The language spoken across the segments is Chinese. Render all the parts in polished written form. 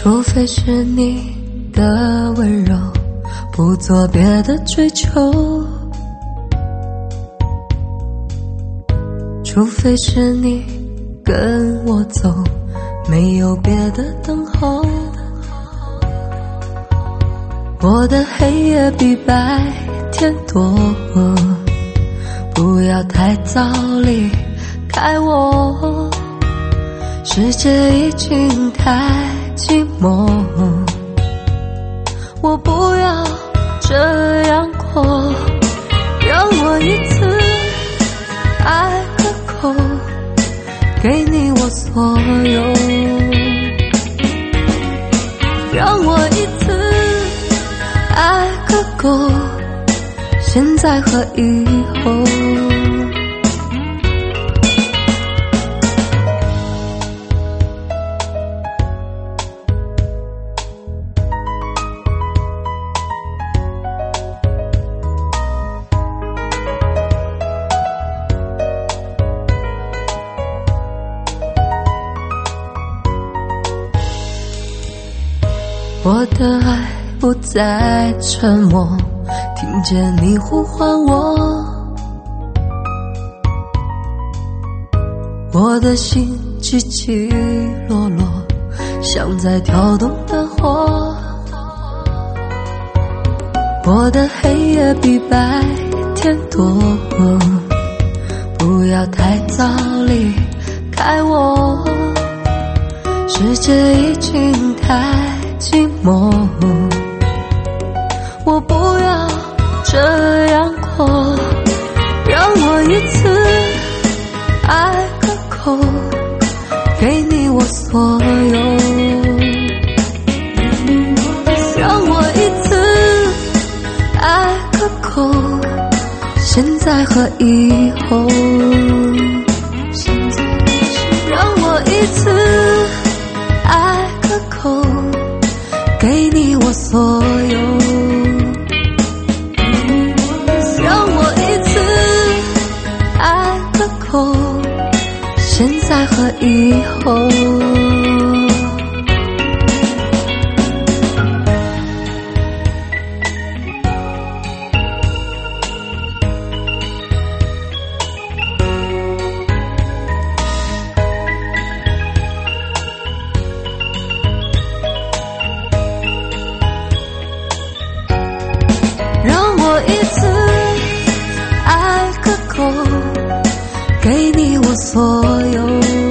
除非是你的温柔，不做别的追求，除非是你跟我走，没有别的等候。我的黑夜比白天多，不要太早离开我，世界已经太寂寞，我不要这样过，让我一次爱个够，给你我所有，让我一次爱个够，现在和以后。我的爱不再沉默，听见你呼唤我，我的心起起落落，像在跳动的火。我的黑夜比白天多，不要太早离开我，世界已经太寂寞，我不要这样过，让我一次爱个够，给你我所有，让我一次爱个够，现在和以后，让我一次爱个够，给你我所有，让我一次爱个够，现在和以后。一次爱个够，给你我所有，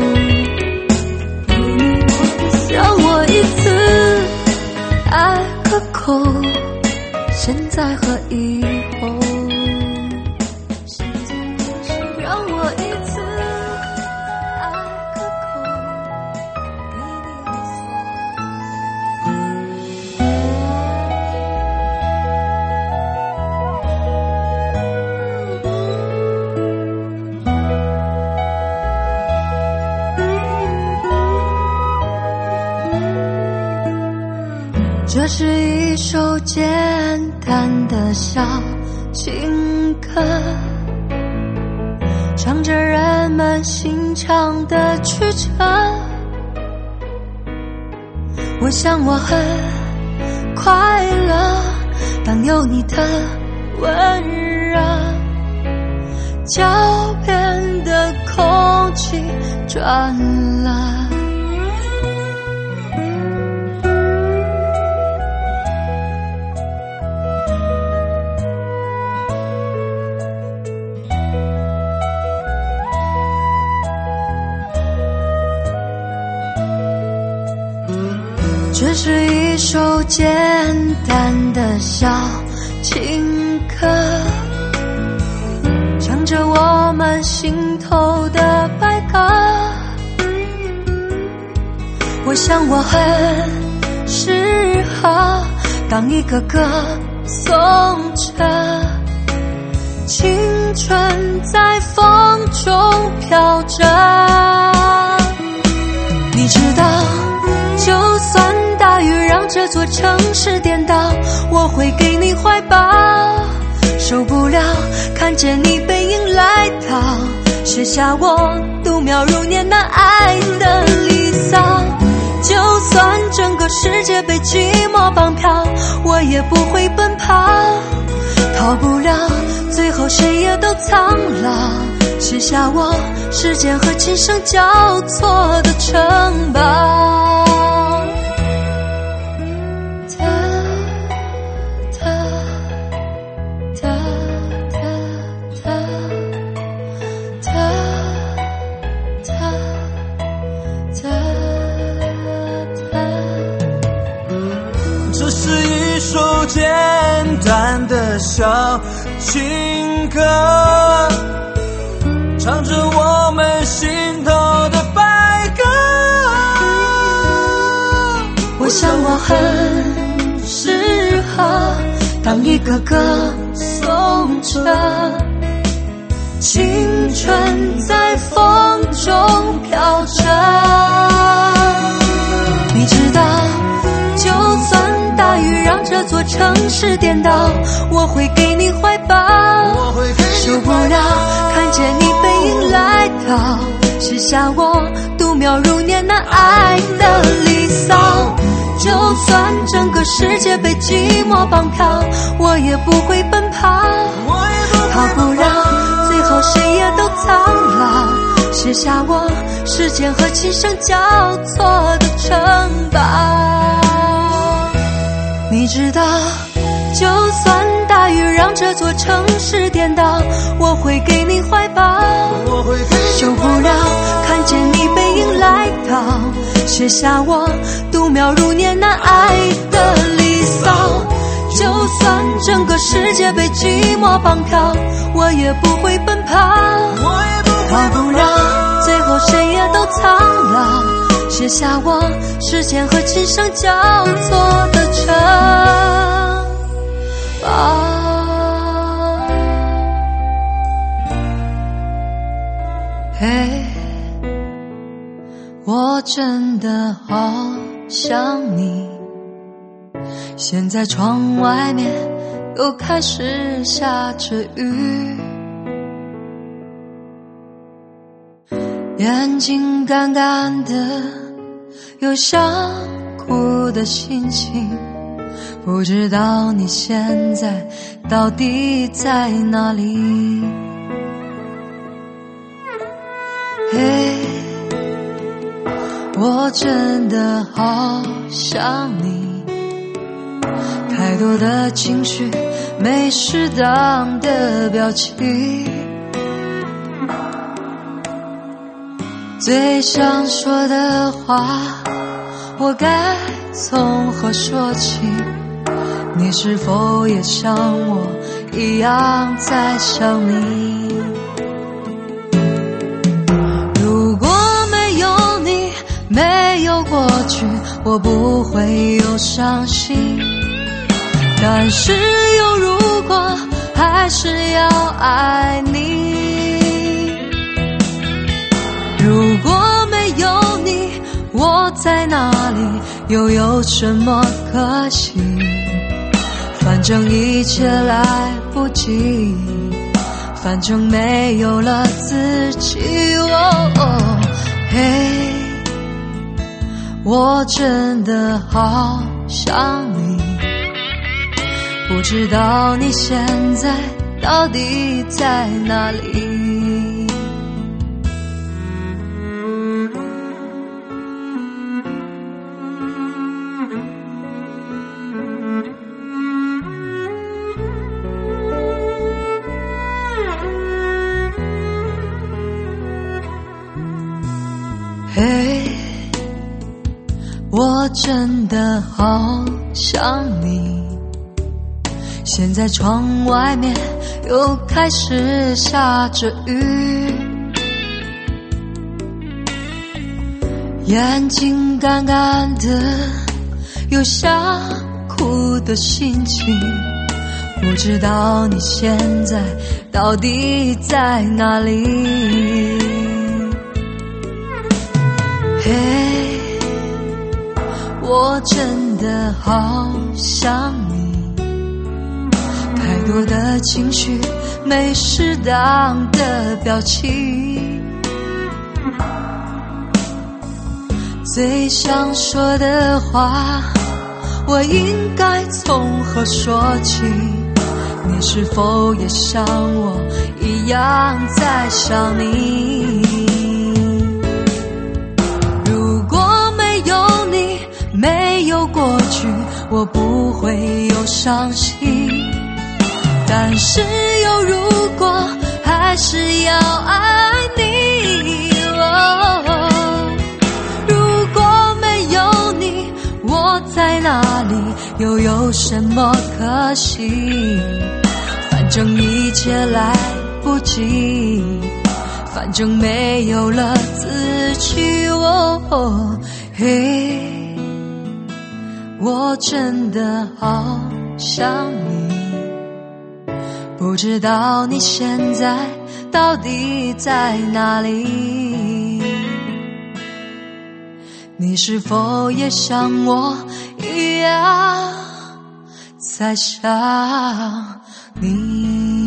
让我一次爱个够，现在和以后，让我一次爱个够，给你我所这是一首简单的小情歌，唱着人们心肠的曲折。我想我很快乐，当有你的温热，脚边的空气转了。这是一首简单的小情歌，唱着我们心头的白鸽。我想我很适合当一个歌颂着青春在风中飘着。你知道，就算大雨让这座城市颠倒，我会给你怀抱。受不了看见你背影来到，写下我度秒如年难挨的离骚。就算整个世界被寂寞绑票，我也不会奔跑，逃不了，最后谁也都苍老，写下我时间和琴声交错的城堡。 这是一首简单的小情歌，唱着我们心头的白鸽。 我想我很适合当一个歌颂者，青春在风中飘着。你知道，就算大雨让这座城市颠倒，我会给你怀抱，受不了看见你背影来到，写下我度秒如年那爱的离骚。就算整个世界被寂寞绑票，我也不会奔跑，逃不了，最后谁也都苍老，写下我时间和琴声交错的城堡。你知道，就算大雨让这座城市颠倒，我会给你怀抱，受不了看见你背影来到，写下我度秒如年那爱的离骚。就算整个世界被寂寞绑票，我也不会奔跑，逃不了，最后谁也都苍老，写下我时间和琴声交错的城堡。嘿，我真的好想你，现在窗外面又开始下着雨，眼睛干干的，有想哭的心情，不知道你现在到底在哪里。嘿，我真的好想你，太多的情绪，没适当的表情，最想说的话，我该从何说起？你是否也像我一样在想你？如果没有你，没有过去，我不会有伤心。但是有如果，还是要爱你。如果没有你，我在哪里，又有什么可惜？反正一切来不及，反正没有了自己。嘿，我真的好想你，不知道你现在到底在哪里？嘿，我真的好想你，现在窗外面又开始下着雨，眼睛干干的，有想哭的心情，不知道你现在到底在哪里？嘿，我真的好想你，太多的情绪，没适当的表情， 最想说的话，我应该从何说起？你是否也像我一样在想你？如果没有你，没有过去，我不会有伤心。但是有如果，还是要爱你。如果没有你，我在哪里，又有什么可惜？反正一切来不及，反正没有了自己。嘿，我真的好想你，不知道你现在到底在哪里？你是否也像我一样在想你？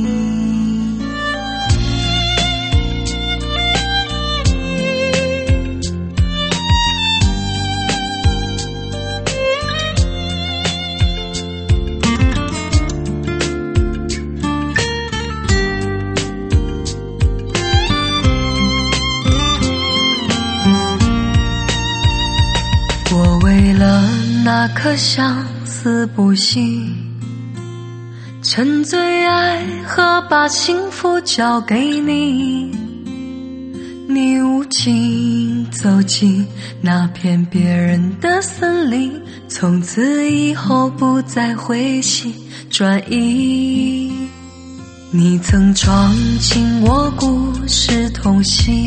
我为了那颗相思不息，沉醉爱和把幸福交给你，你无情走进那片别人的森林，从此以后不再回心转意。你曾闯进我故事痛惜，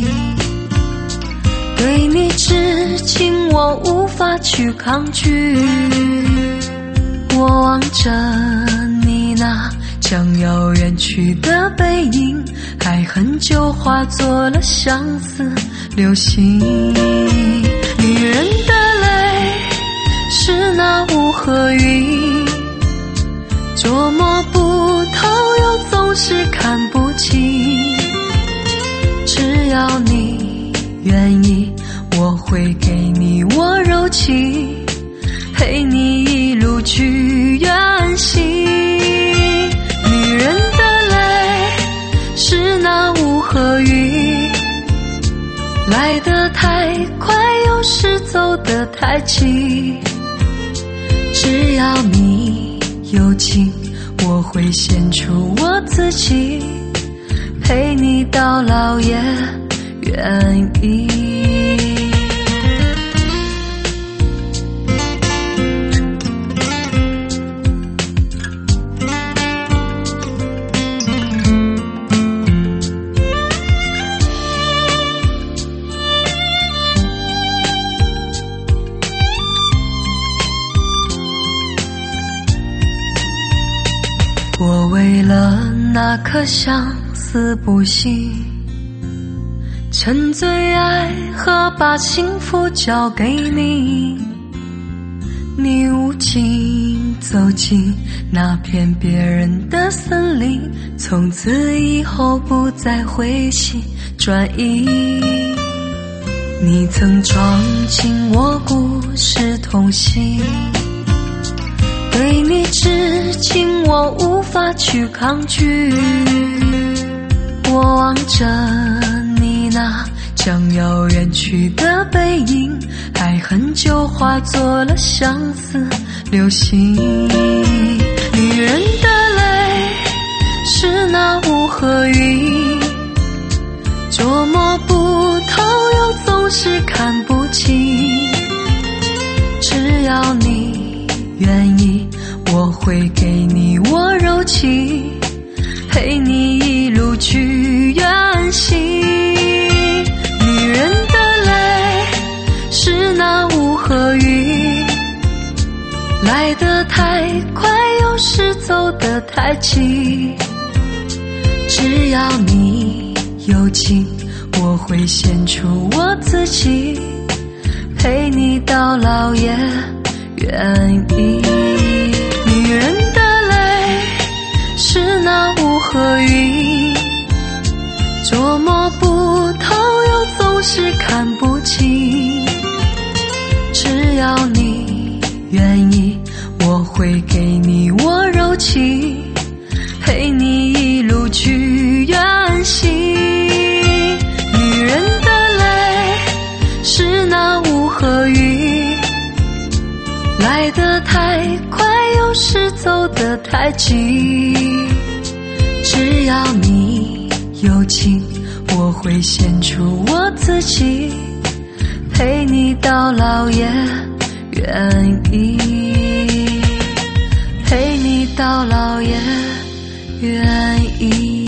对你痴情我无法去抗拒。我望着你那将要远去的背影，爱恨就化作了相思流星。女人的泪是那无何云，捉摸不透又总是看不清。只要你愿意，我会给你我柔情，陪你一路去远行。女人的泪是那无何云，来得太快又是走得太急。只要你有情，我会献出我自己，陪你到老也愿意。我为了那颗相思不息，沉醉爱和把幸福交给你，你无情走进那片别人的森林，从此以后不再回心转意。你曾闯进我故事痛惜，对你痴情我无法去抗拒。我望着你那将要远去的背影，爱恨就化作了相思流星。女人的泪是那无何云，捉摸不透又总是看不清。只要你愿意，我会给你我柔情，陪你一路去远行。女人的泪是那无何云，来得太快又是走得太急。只要你有情，我会献出我自己，陪你到老也愿意。女人的泪是那无何云，捉摸不透又总是看不清。 要你愿意，我会给你我柔情，陪你一路去远行。女人的泪是那雾和雨，来得太快，有时走得太急。只要你有情，我会献出我自己，陪你到老也愿意，陪你到老也愿意。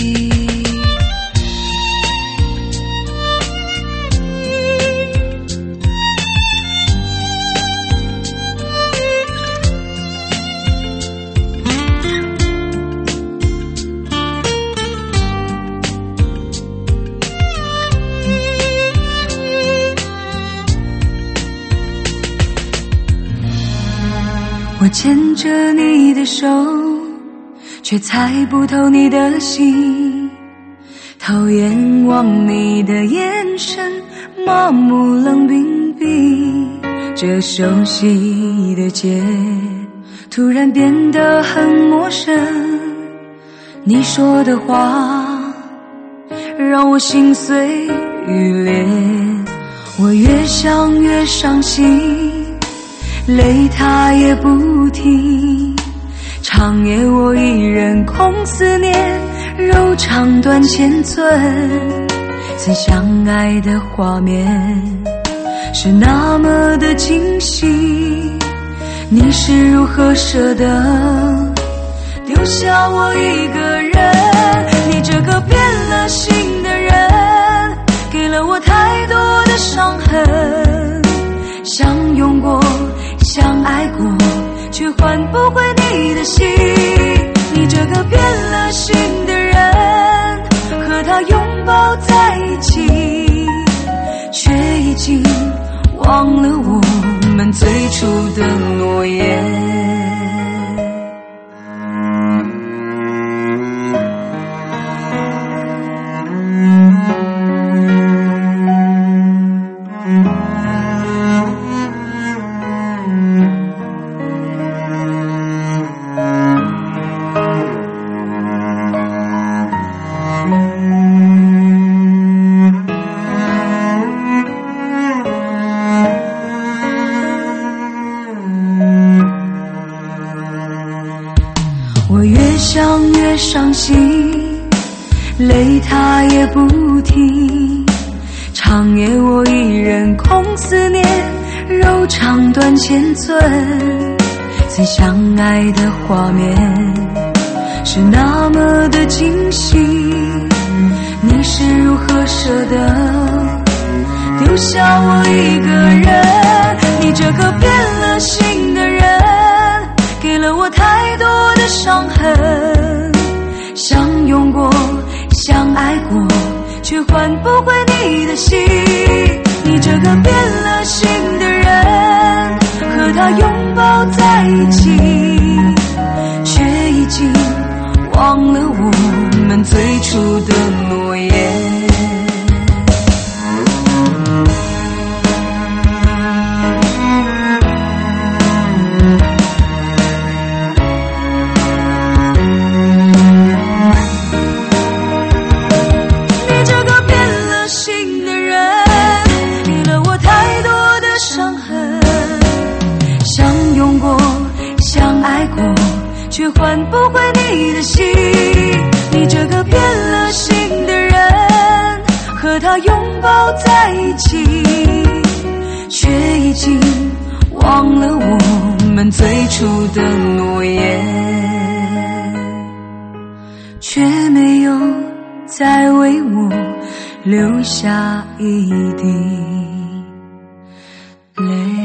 我牵着你的手，却猜不透你的心，讨厌望你的眼神，麻木冷冰冰。这熟悉的街突然变得很陌生，你说的话让我心碎欲裂，我越想越伤心，泪它也不停，长夜我一人空思念，柔肠断千寸。曾相爱的画面是那么的惊喜，你是如何舍得丢下我一个人？你这个变了心的人，给了我太多的伤痕，相拥过相爱过，却换不回你的心。你这个变了心的人，和他拥抱在一起，却已经忘了我们最初的诺言。我越想越伤心，泪它也不停，长夜我一人空思念，柔肠断千寸。曾相爱的画面是那么的惊喜，你是如何舍得丢下我一个人？你这个变了心的人，给了我太多的伤痕，相拥过相爱过，却换不回你的心。你这个变了心的人，和他拥抱在一起，却已经忘了我们最初的诺言。却换不回你的心。你这个变了心的人，和他拥抱在一起，却已经忘了我们最初的诺言，却没有再为我留下一滴泪。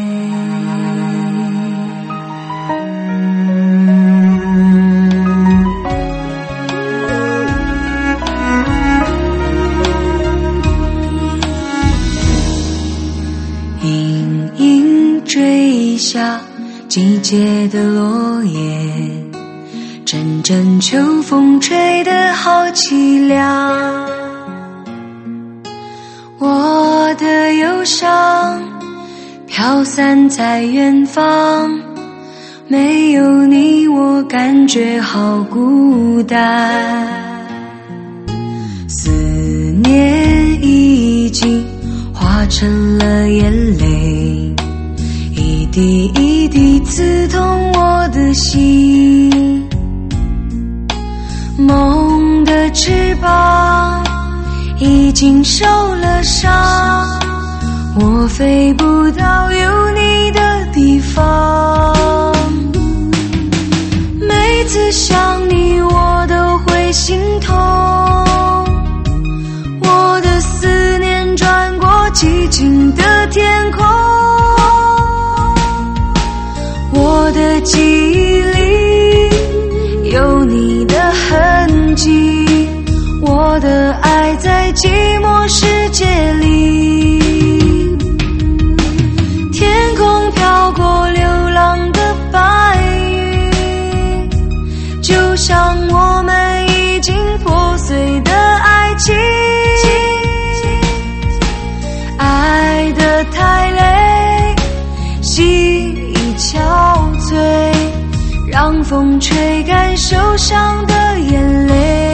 下季节的落叶，阵阵秋风吹得好凄凉。我的忧伤飘散在远方，没有你我感觉好孤单。思念已经化成了眼泪，一滴一滴刺痛我的心。梦的翅膀已经受了伤，我飞不到有你的地方。每次想你我都会心痛，我的思念转过寂静的天空。我的记忆里有你的痕迹，我的爱在寂寞世界里。天空飘过流浪的白云，就像我们已经破碎的爱情。爱得太累，心已憔悴，让风吹干受伤的眼泪。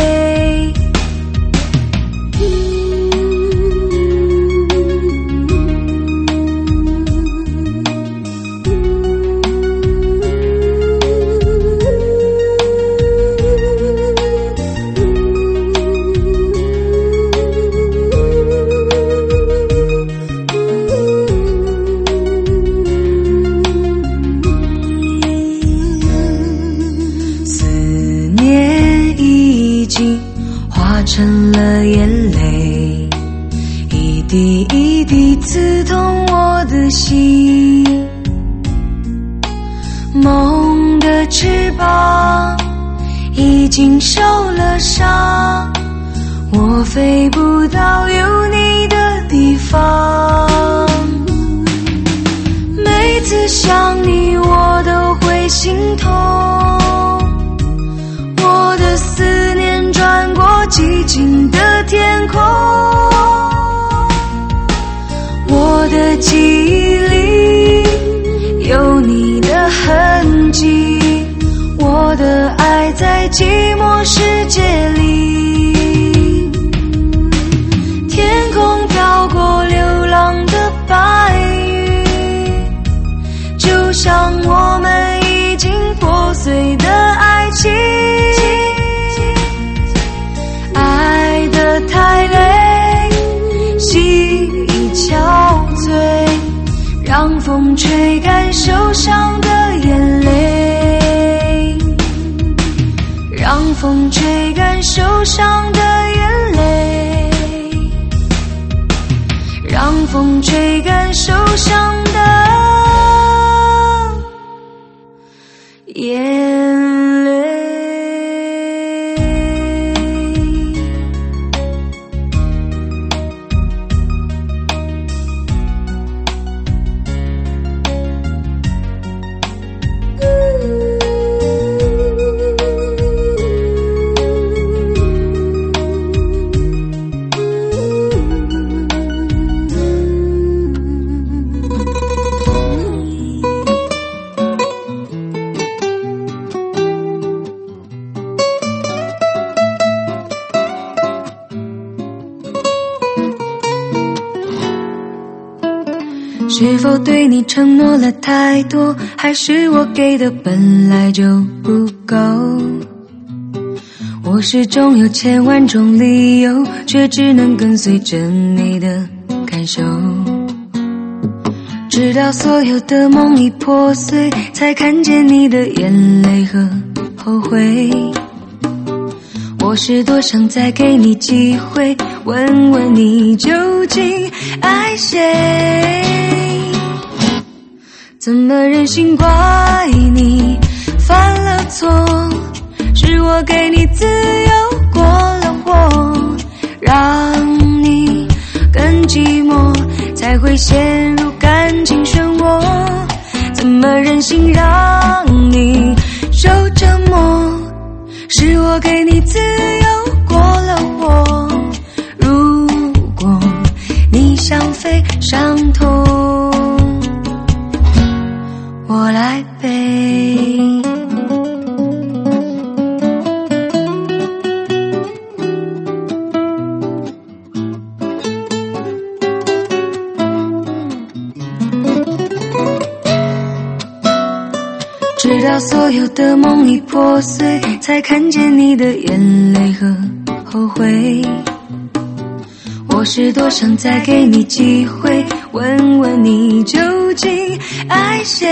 成了眼泪，一滴一滴刺痛我的心。梦的翅膀已经受了伤，我飞不到有你的地方。每次想你我都会心痛，我的思念转过寂静的天空。我的记忆里有你的痕迹，我的爱在寂寞世界里。天空飘过流浪的白云，就像我们已经破碎的爱情。爱得太累，心已憔悴，让风吹干受伤的眼泪。让风吹干受伤的眼泪。让风吹干受伤的眼泪。是否对你承诺了太多，还是我给的本来就不够？我始终有千万种理由，却只能跟随着你的感受。直到所有的梦已破碎，才看见你的眼泪和后悔。我是多想再给你机会，问问你究竟爱谁？怎么忍心怪你犯了错？是我给你自由过了火，让你更寂寞，才会陷入感情漩涡。怎么忍心让你受折磨？是我给你自由过了火，如果你想飞上头。 到所有的梦已破碎，才看见你的眼泪和后悔。我是多想再给你机会，问问你究竟爱谁？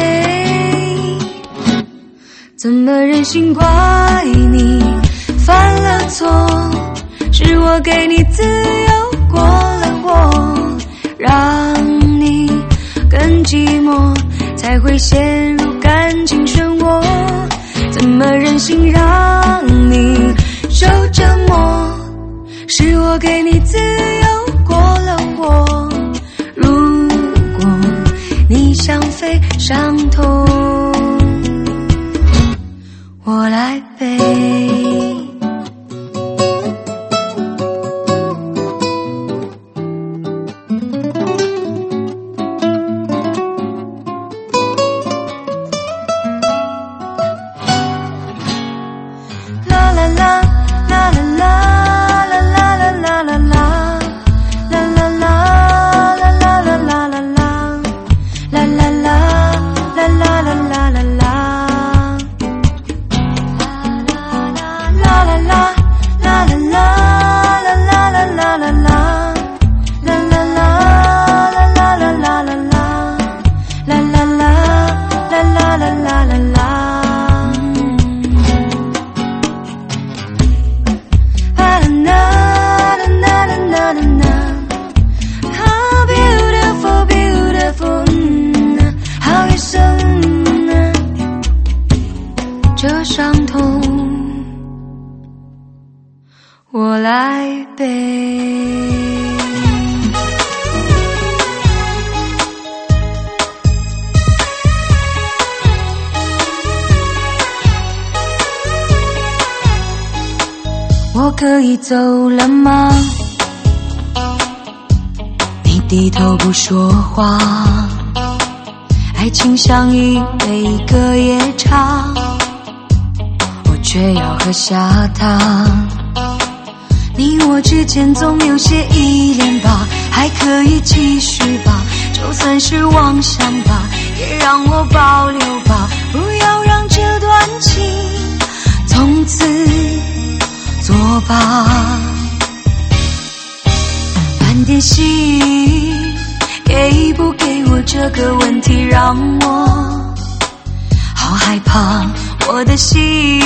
怎么忍心怪你犯了错？是我给你自由过了火，让你更寂寞，才会陷入感情漩涡。怎么忍心让你受折磨？是我给你自由过了火，如果你想飞上头，我来背。啦啦啦啦啦啦。这伤痛我来背。我可以走了吗？你低头不说话，爱情像一杯隔夜茶，却要喝下它。你我之间总有些依恋吧，还可以继续吧，就算是妄想吧，也让我保留吧，不要让这段情从此作罢。满点心，给不给我这个问题让我好害怕。我的心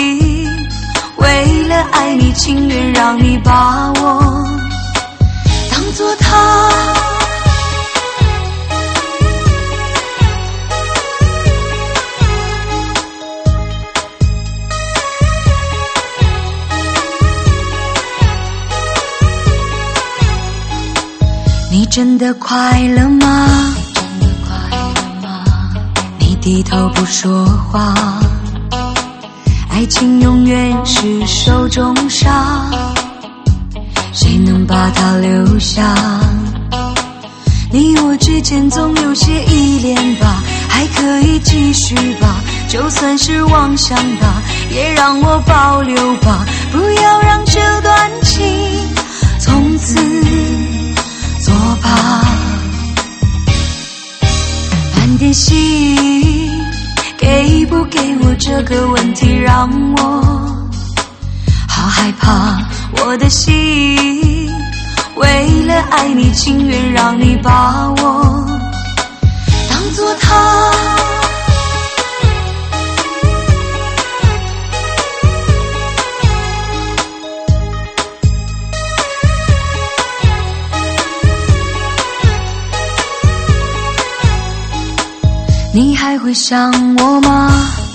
为了爱你，情愿让你把我当作他。你真的快乐吗？你低头不说话，爱情永远是手中沙，谁能把它留下？你我之间总有些依恋吧，还可以继续吧，就算是妄想吧，也让我保留吧，不要让这段情从此作罢。满点心，给不给我这个问题让我好害怕。我的心为了爱你，情愿让你把我当作他。你还会想我吗？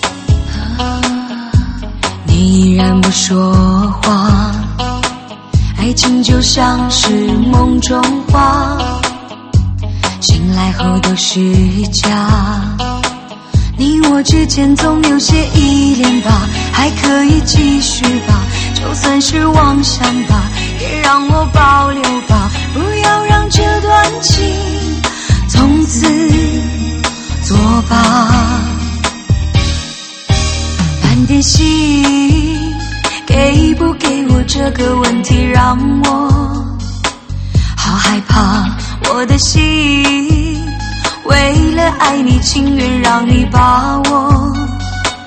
你依然不说话，爱情就像是梦中花，醒来后都是假。你我之间总有些依恋吧，还可以继续吧，就算是妄想吧，也让我保留吧，不要让这段情从此作罢。满点心，给不给我这个问题让我好害怕。我的心为了爱你，情愿让你把我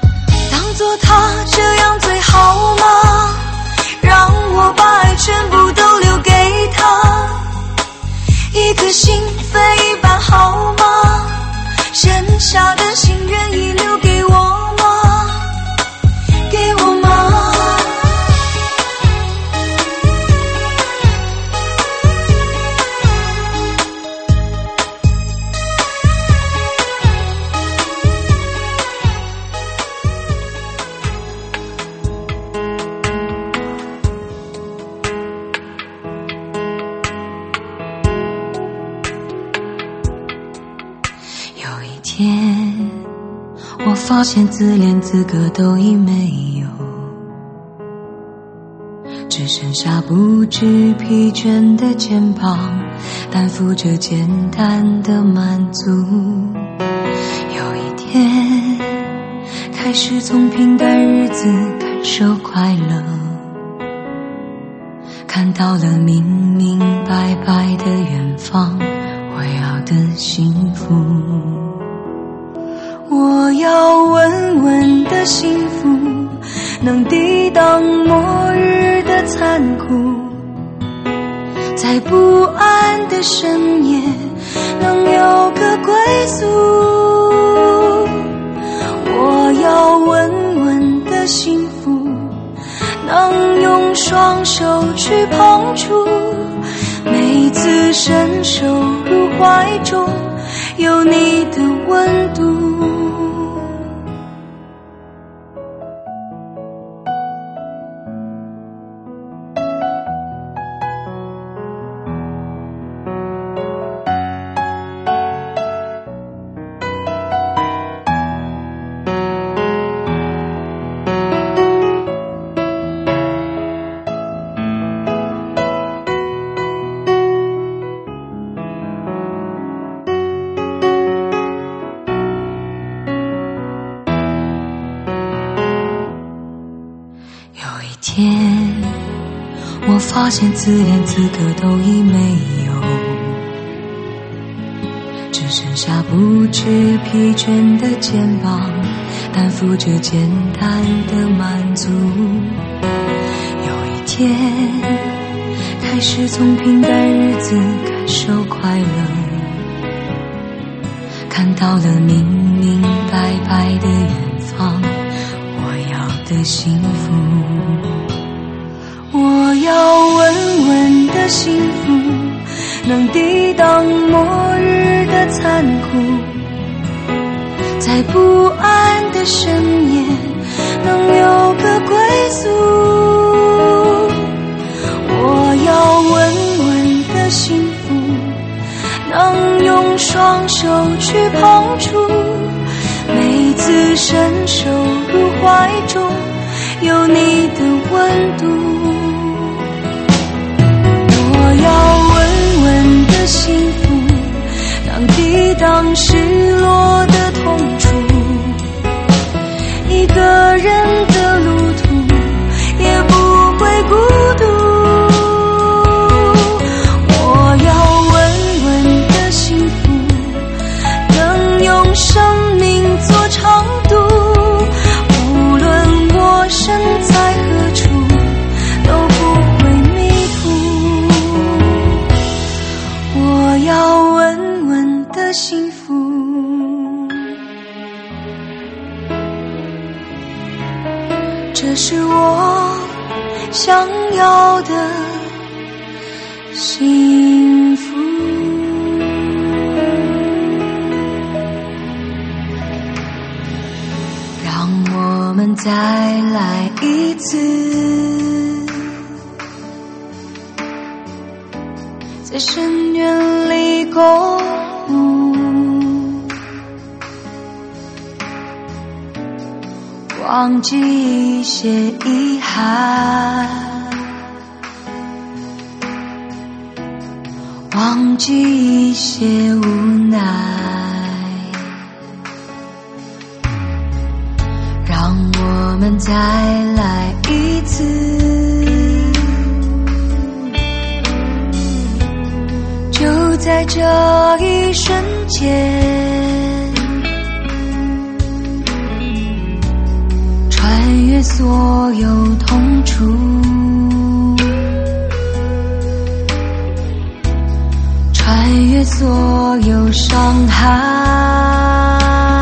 说他这样最好吗？让我把爱全部都留给他，一颗心分一半好吗？剩下的心愿意留给我吗？给我吗？我发现自恋资格都已没有，只剩下不知疲倦的肩膀，担负着简单的满足。有一天开始从平淡日子感受快乐，看到了明明白白的远方，我要的幸福。我要稳稳的幸福，能抵挡末日的残酷，在不安的深夜能有个归宿。我要稳稳的幸福，能用双手去碰触，每次伸手入怀中有你的温度。我发现自恋资格都已没有，只剩下不知疲倦的肩膀，担负着简单的满足。有一天开始从平淡日子感受快乐，看到了明明白白的远方，我要的幸福。我要稳稳的幸福，能抵挡末日的残酷，在不安的深夜能有个归宿。我要稳稳的幸福，能用双手去碰触，每次伸手入怀中有你的温度。我要稳稳的幸福，能抵挡失落的痛楚，一个人的路途也不会孤独。我要稳稳的幸福，能用生命做长度，无论我身在何处都不会迷途。我要稳稳的幸福，这是我想要的幸福。让我们再来一次，在深渊里共舞，忘记一些遗憾，忘记一些无奈，让我们再来一次，就在这一瞬间，穿越所有痛楚，穿越所有伤害，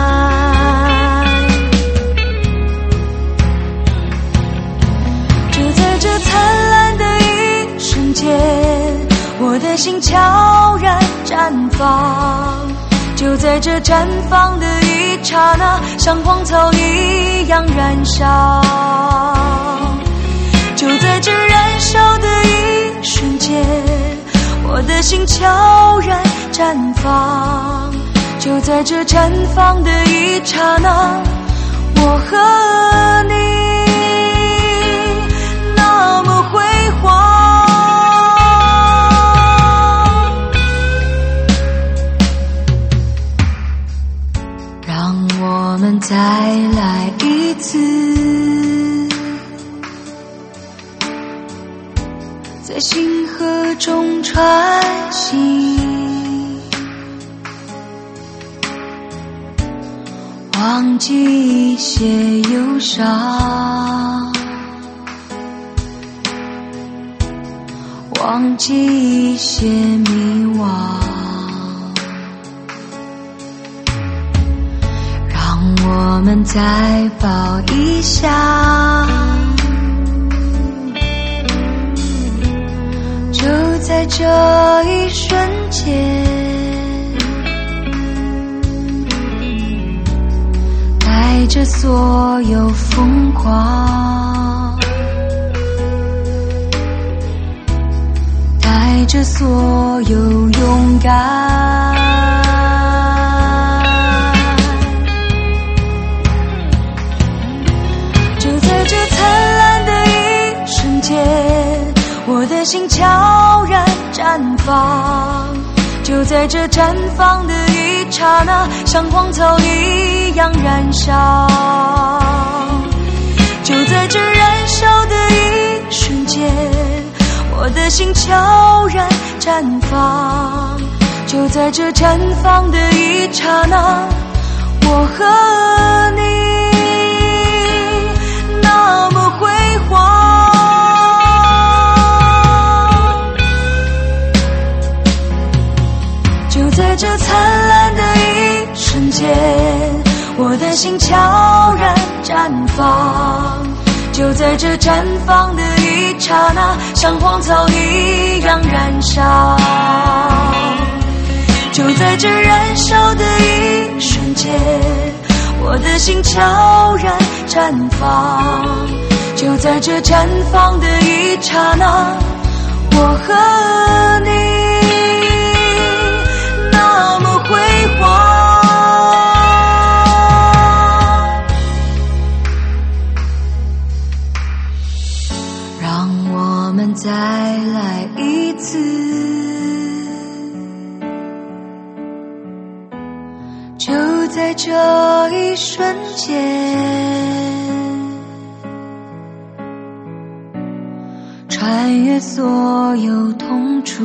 就在这灿烂的一瞬间，我的心悄然绽放，就在这绽放的一刹那，像荒草一样燃烧，就在这燃烧的一瞬间，我的心悄然绽放，就在这绽放的一刹那，我和你那么辉煌。让我们再来一次，在星河中穿行，忘记一些忧伤，忘记一些迷惘，让我们再抱一下，就在这一瞬间，带着所有疯狂，带着所有勇敢，就在这灿烂的一瞬间，我的心悄然绽放，就在这绽放的一刹那，像荒草一样燃烧，就在这燃烧的一瞬间，我的心悄然绽放，就在这绽放的一刹那，我和你那么辉煌。就在这灿烂的一瞬间，我的心悄然绽放，就在这绽放的一刹那，像荒草一样燃烧，就在这燃烧的一瞬间，我的心悄然绽放，就在这绽放的一刹那，我和你那么辉煌。让我们再来一次，就在这一瞬间，穿越所有痛楚，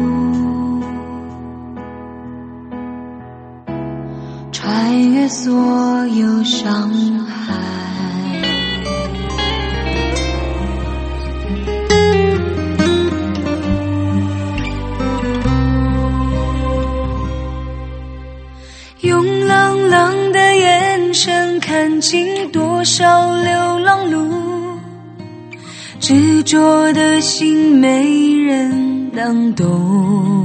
穿越所有伤害。用冷冷的眼神看尽多少流浪路，执着的心没人能懂，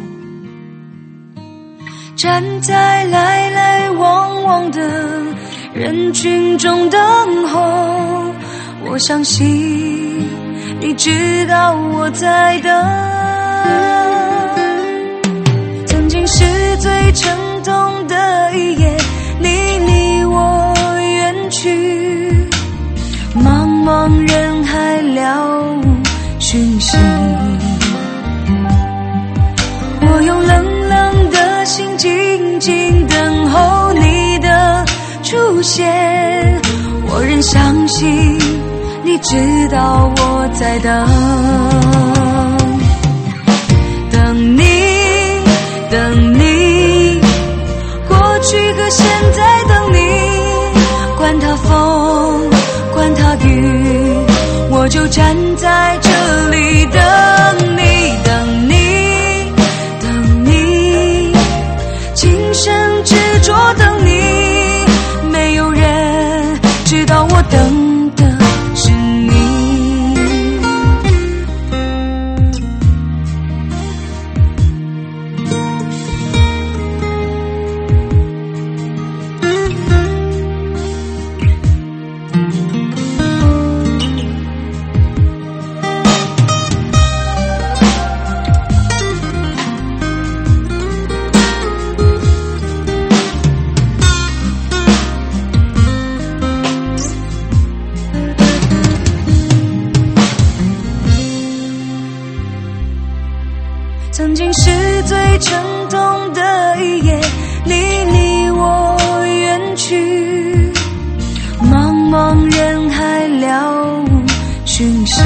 站在来来往往的人群中等候，我相信你知道我在等。曾经是最沉痛的一夜，你离我远去，茫茫人海了无讯息，我用冷冷的心静静等候你的出现，我仍相信你知道我在等，等你等你，过去和现在等你，管它风管它在这里等你，等你，等你，今生执着等你，没有人知道我等的是你。曾经是最沉痛的一夜，你离我远去，茫茫人海了无讯息。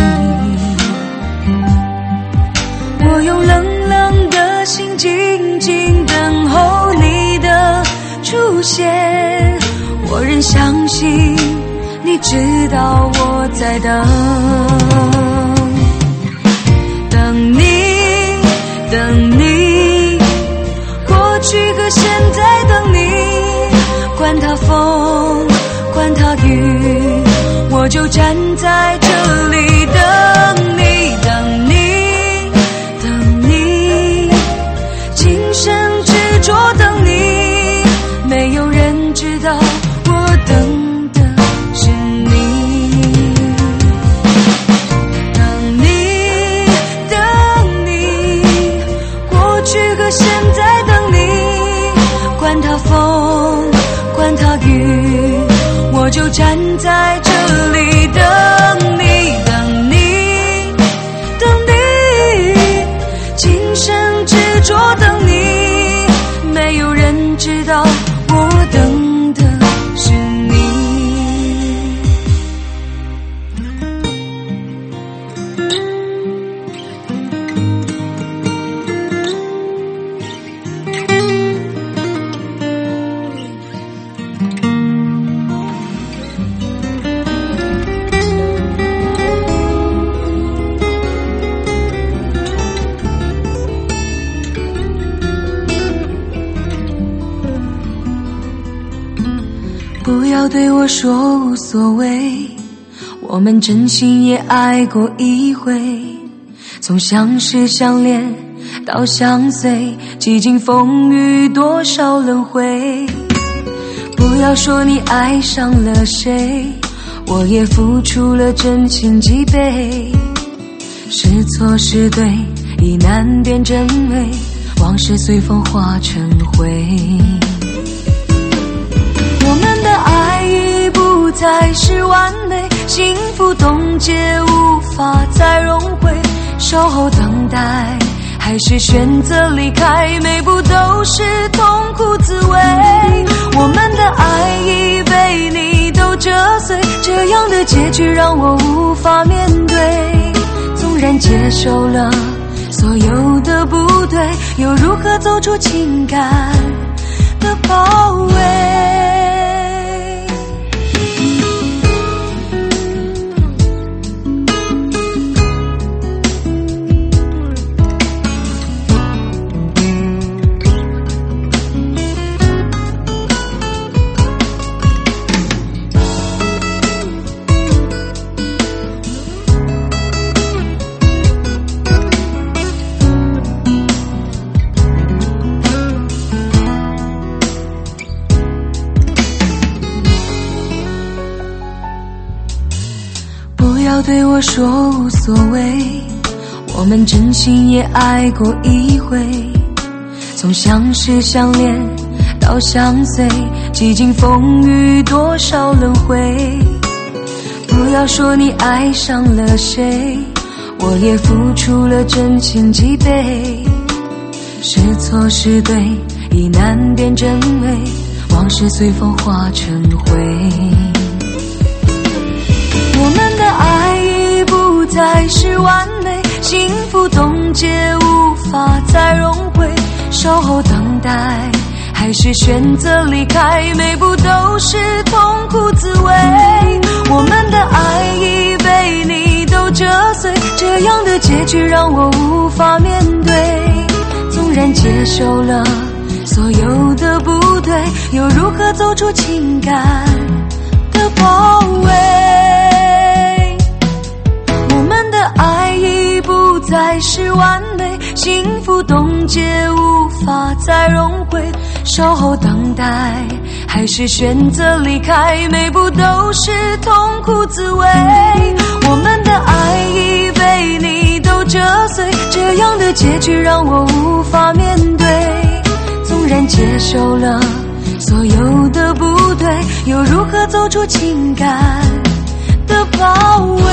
我用冷冷的心静静等候你的出现，我仍相信你知道我在等，等你，等你，过去和现在等你，管它风，管它雨，我就站在这里等你，等你，等你，今生执着等你，没有人知道我等的是你。现在等你，管它风，管它雨，我就站在这里等你，等你，等你，今生执着等你，没有人知道我等的是你。不要对我说无所谓，我们真心也爱过一回，从相识相恋到相随，几经风雨多少轮回。不要说你爱上了谁，我也付出了真情几倍，是错是对已难辨真伪，往事随风化成灰。我们的爱已不再是完美，幸福冻结无法再融汇，守候等待还是选择离开，每步都是痛苦滋味。我们的爱已被你都折碎，这样的结局让我无法面对，纵然接受了所有的不对，又如何走出情感的包围。不要对我说无所谓，我们真心也爱过一回，从相识相恋到相随，几经风雨多少轮回。不要说你爱上了谁，我也付出了真情几倍，是错是对已难辨真伪，往事随风化成灰。我们的爱已不再是完美，幸福冻结无法再融汇，守候等待还是选择离开，每步都是痛苦滋味。我们的爱已被你都折碎，这样的结局让我无法面对。纵然接受了所有的不对，又如何走出情感的包围？我们的爱已不再是完美，幸福冻结无法再融汇，稍后等待还是选择离开，每步都是痛苦滋味。我们的爱已被你都折碎，这样的结局让我无法面对。纵然接受了所有的不对，又如何走出情感的包围？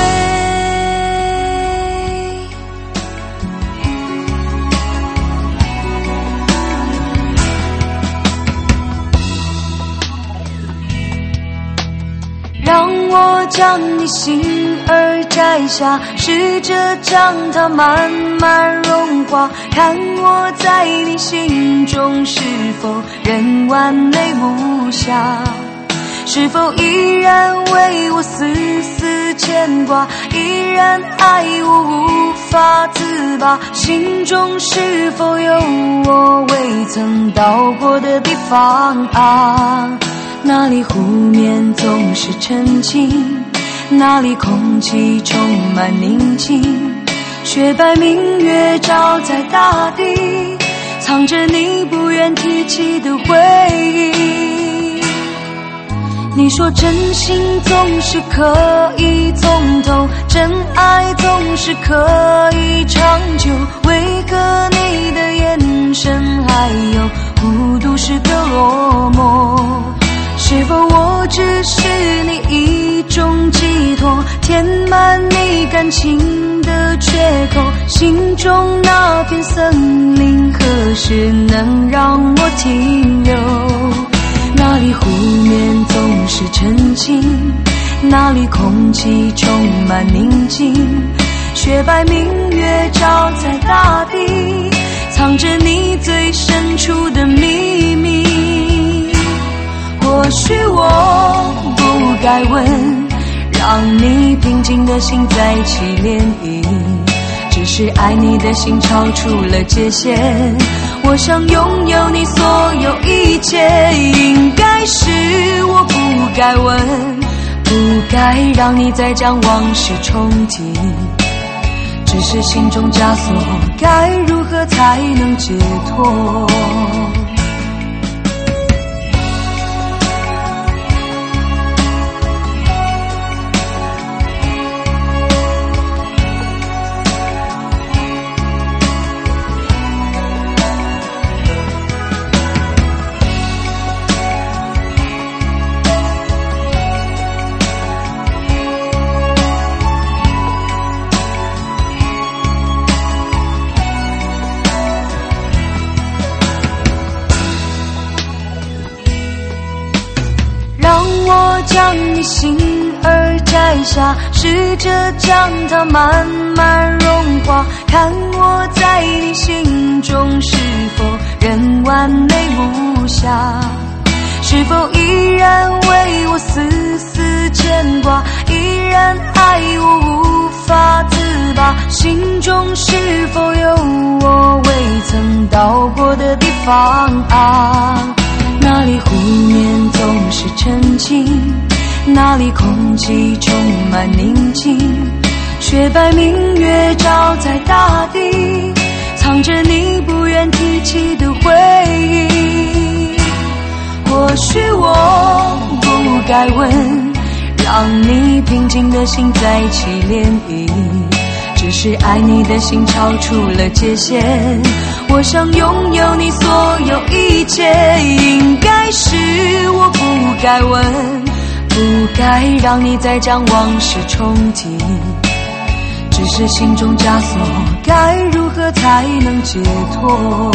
让我将你心儿摘下，试着将它慢慢融化，看我在你心中是否仍完美无瑕，是否依然为我丝丝牵挂，依然爱我无法自拔，心中是否有我未曾到过的地方啊？那里湖面总是沉静，那里空气充满宁静，雪白明月照在大地，藏着你不愿提起的回忆。你说真心总是可以从头，真爱总是可以长久，为何你的眼神还有孤独时的落寞？是否我只是你一种寄托，填满你感情的缺口？心中那片森林何时能让我停留？那里湖面总是沉静，那里空气充满宁静，雪白明月照在大地，藏着你最深处的秘密。或许我不该问，让你平静的心再起涟漪，只是爱你的心超出了界限，我想拥有你所有一切。应该是我不该问，不该让你再将往事重提，只是心中枷锁，该如何才能解脱？将你心儿摘下，试着将它慢慢融化，看我在你心中是否仍完美无瑕，是否依然为我丝丝牵挂，依然爱我无法自拔，心中是否有我未曾到过的地方啊？那里湖面总是沉静，那里空气充满宁静，雪白明月照在大地，藏着你不愿提起的回忆。或许我不该问，让你平静的心再起涟漪，只是爱你的心超出了界限，我想拥有你所有一切。应该是我不该问，不该让你再将往事重提，只是心中枷锁，该如何才能解脱？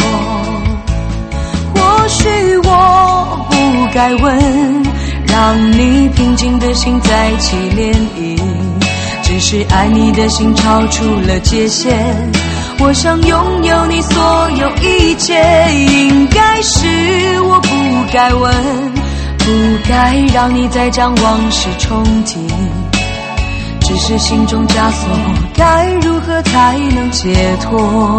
或许我不该问，让你平静的心再起涟漪，只是爱你的心超出了界限，我想拥有你所有一切。应该是我不该问，不该让你再将往事重提， 只是心中枷锁，该如何才能解脱？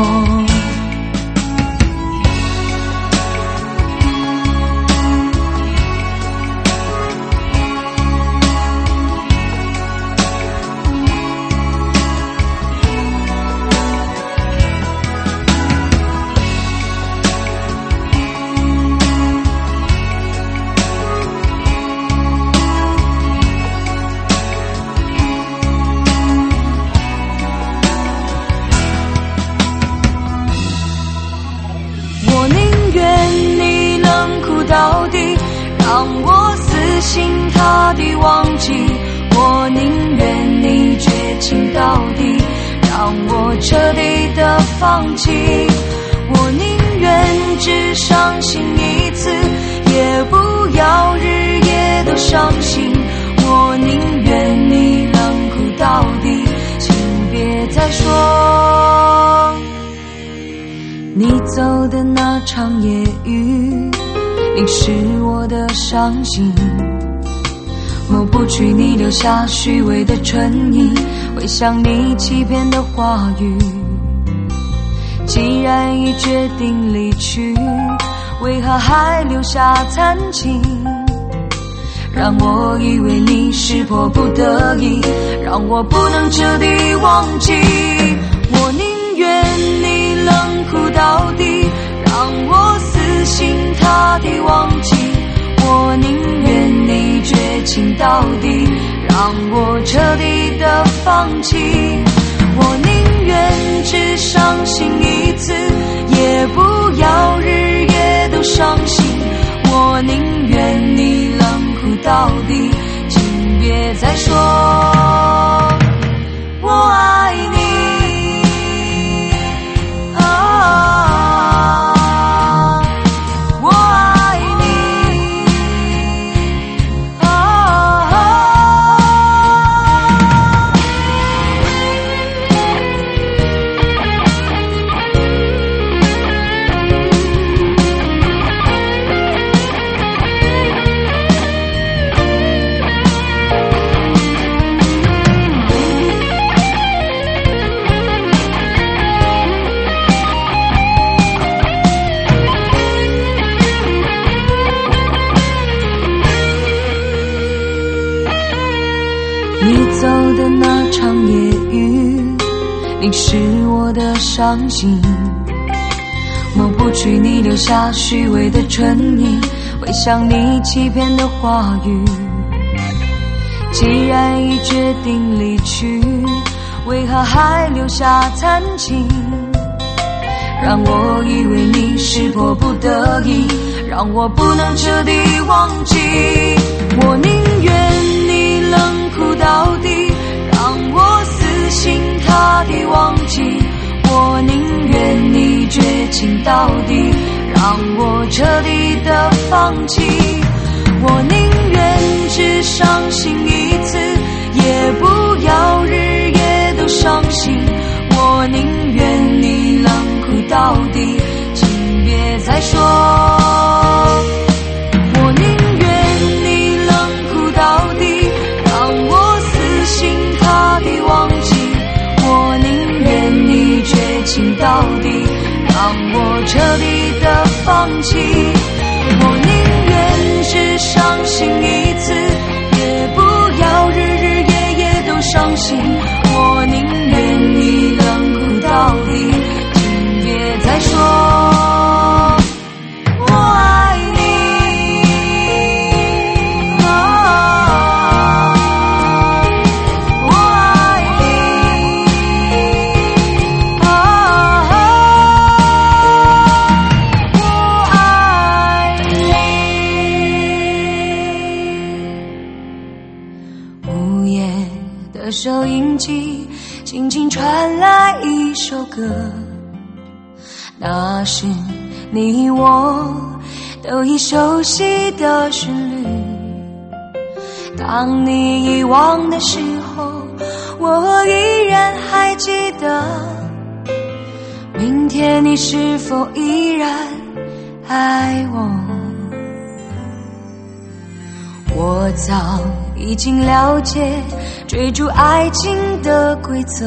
到底，让我死心塌地忘记。我宁愿你绝情到底，让我彻底的放弃。我宁愿只伤心一次，也不要日夜都伤心。我宁愿你冷酷到底，请别再说。你走的那场夜雨，淋湿我的伤心，抹不去你留下虚伪的唇印，回想你欺骗的话语。既然已决定离去，为何还留下残情？让我以为你是迫不得已，让我不能彻底忘记。我宁愿你冷酷到底，让我死心塌地忘记。我宁愿你绝情到底，让我彻底的放弃。我宁愿只伤心一次，也不要日夜都伤心。我宁愿你冷酷到底，请别再说我爱你。你走的那场夜雨，淋湿我的伤心，抹不去你留下虚伪的唇印，回想你欺骗的话语。既然已决定离去，为何还留下残情？让我以为你是迫不得已，让我不能彻底忘记。我宁愿你冷酷到底，让我死心塌地忘记。我宁愿你绝情到底，让我彻底的放弃。我宁愿只伤心一次，也不要日夜都伤心。我宁愿你冷酷到底，请别再说我宁愿你冷酷到底，让我死心塌地忘记。我宁愿你绝情到底，让我彻底的放弃。我宁愿只伤心一次，也不要日日夜夜都伤心。我宁愿你冷酷到底，请别再说我爱你。收音机轻轻传来一首歌，那是你我都已熟悉的旋律。当你遗忘的时候，我依然还记得。明天你是否依然爱我？我早已经了解追逐爱情的规则。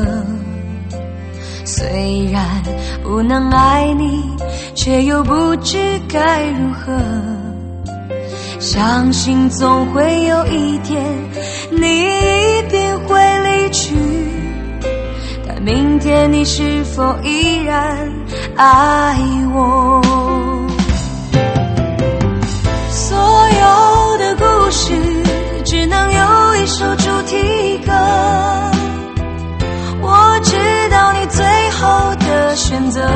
虽然不能爱你，却又不知该如何。相信总会有一天你一定会离去，但明天你是否依然爱我？所有的故事只能有一首主题歌，我知道你最后的选择。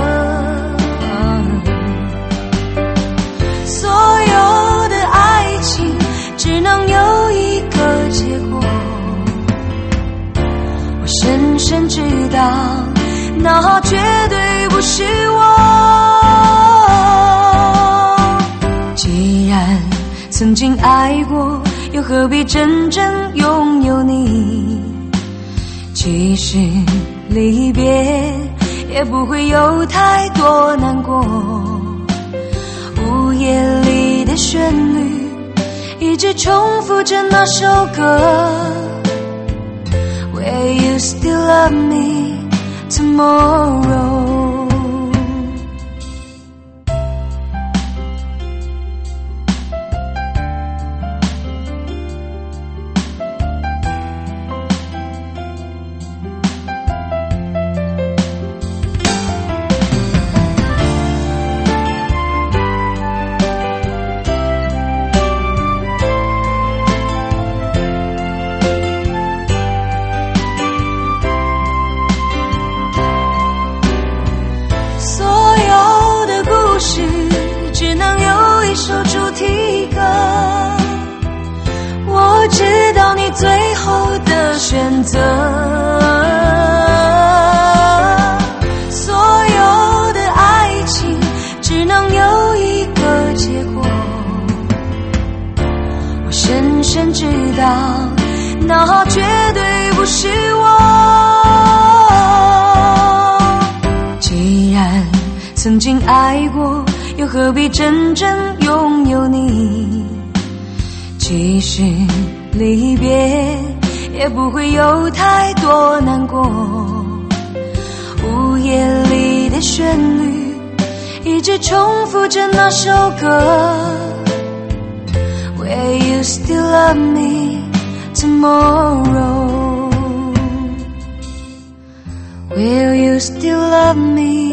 所有的爱情只能有一个结果，我深深知道那绝对不是我。既然曾经爱过，又何必真正拥有你？即使离别，也不会有太多难过。午夜里的旋律一直重复着那首歌， Will you still love me tomorrow？最后的选择，所有的爱情只能有一个结果，我深深知道那绝对不是我。既然曾经爱过，又何必真正拥有你？即使离别，也不会有太多难过。午夜里的旋律一直重复着那首歌， Will you still love me tomorrow? Will you still love me?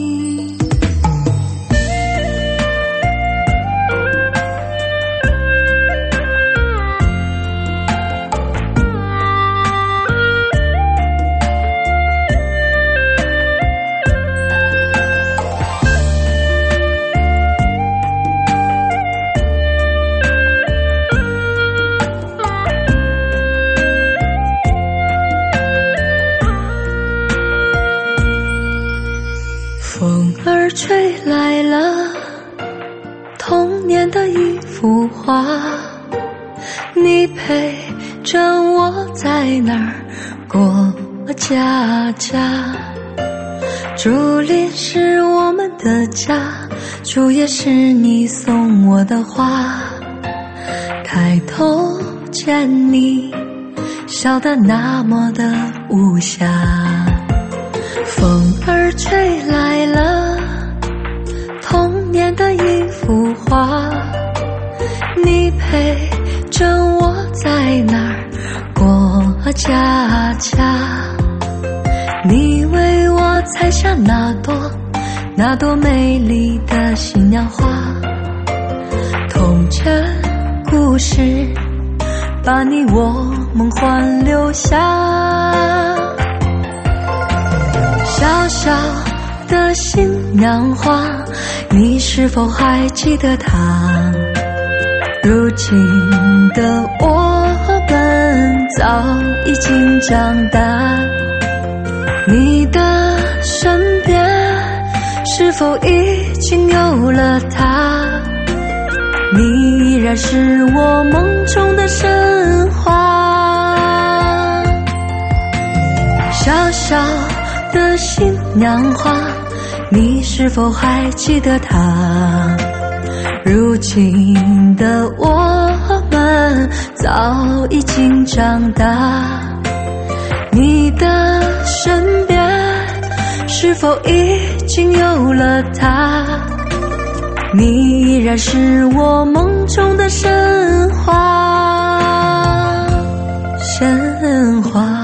吹来了童年的一幅画，你陪着我在那儿过家家。竹林是我们的家，树叶是你送我的花。抬头见你笑得那么的无暇，风儿吹来了童年的一幅画，你陪着我在那儿过家家。你为我采下那朵美丽的新娘花，童真故事把你我梦幻留下。小小的新娘花，你是否还记得她？如今的我们早已经长大，你的身边是否已经有了她？你依然是我梦中的神话。小小的新娘花，你是否还记得她？如今的我们们早已经长大，你的身边是否已经有了他？你依然是我梦中的神话，神话。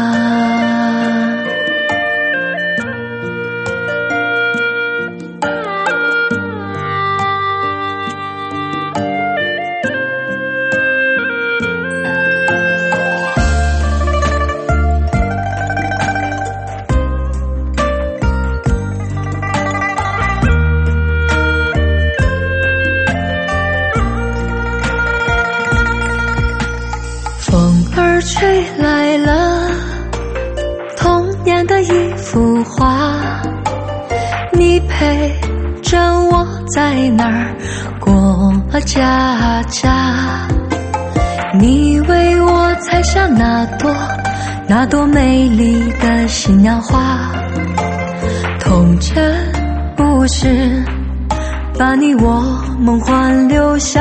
吹来了童年的一幅画，你陪着我在那儿过家家，你为我采下那朵美丽的新娘花，童真不是把你我梦幻留下。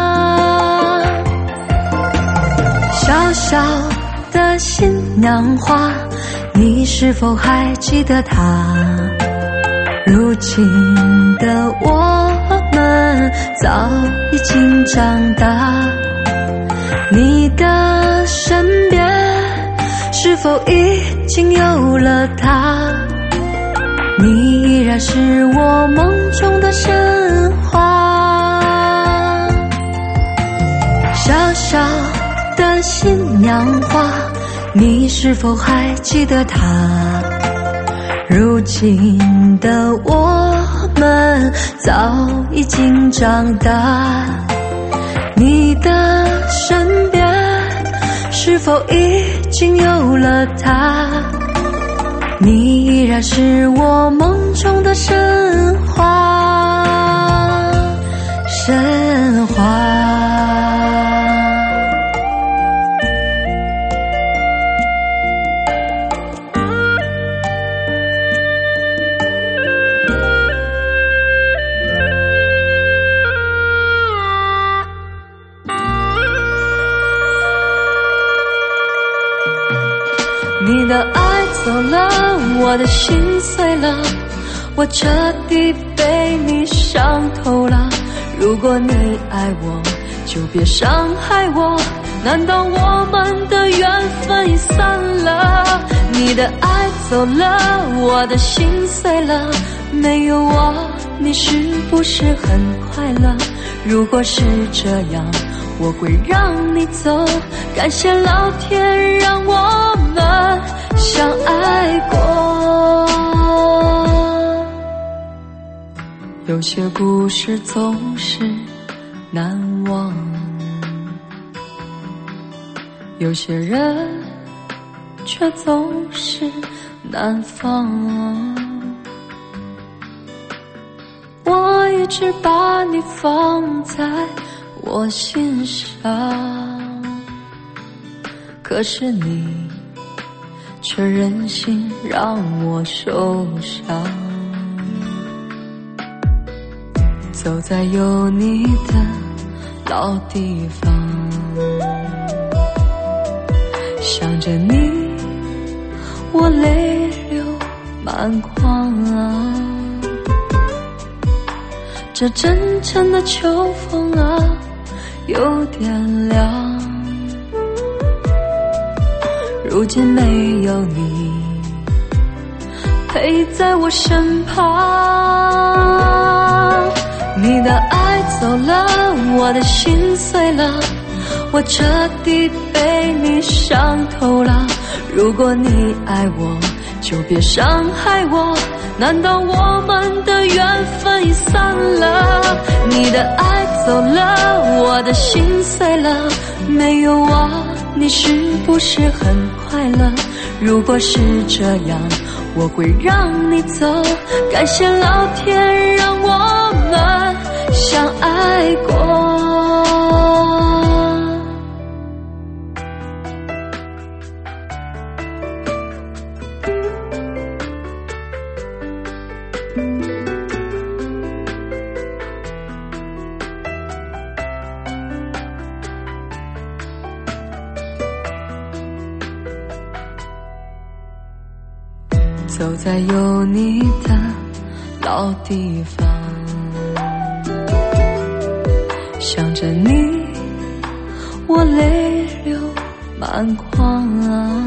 小小的新娘花，你是否还记得她？如今的我们早已经长大，你的身边是否已经有了她？你依然是我梦中的神话。小小的新娘花，你是否还记得她？如今的我们早已经长大，你的身边是否已经有了她？你依然是我梦中的神话，神话。你的爱走了，我的心碎了，我彻底被你伤透了。如果你爱我，就别伤害我，难道我们的缘分已散了？你的爱走了，我的心碎了，没有我，你是不是很快乐？如果是这样，我会让你走，感谢老天让我们相爱过。有些故事总是难忘，有些人却总是难放。我一直把你放在我心上，可是你却任性让我受伤。走在有你的老地方，想着你，我泪流满眶啊。这阵阵的秋风啊，有点凉。如今没有你陪在我身旁，你的爱走了，我的心碎了，我彻底被你伤透了。如果你爱我，就别伤害我，难道我们的缘分已散了？你的爱走了，我的心碎了，没有我，你是不是很快乐？如果是这样，我会让你走，感谢老天让我们相爱过。 在有你的老地方。想着你，我泪流满眶啊。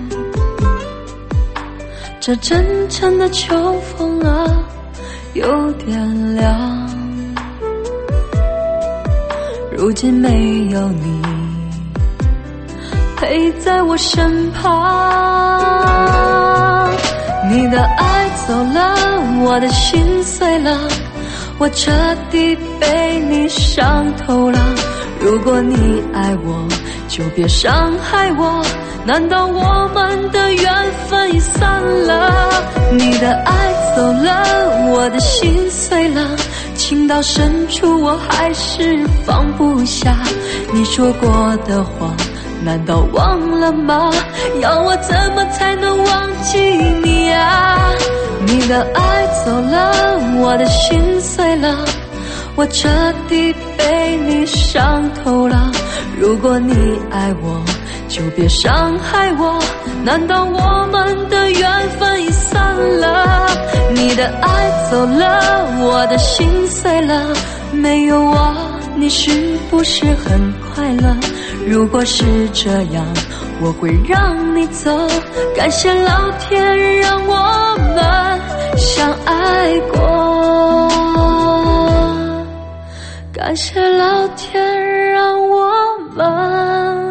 这阵阵的秋风啊，有点凉。如今没有你陪在我身旁，你的爱走了，我的心碎了，我彻底被你伤透了。如果你爱我，就别伤害我，难道我们的缘分已散了？你的爱走了，我的心碎了，情到深处我还是放不下。你说过的话难道忘了吗？要我怎么才能忘记你啊？你的爱走了，我的心碎了，我彻底被你伤透了。如果你爱我，就别伤害我，难道我们的缘分已散了？你的爱走了，我的心碎了，没有我你是不是很快乐？如果是这样，我会让你走。感谢老天让我们相爱过，感谢老天让我们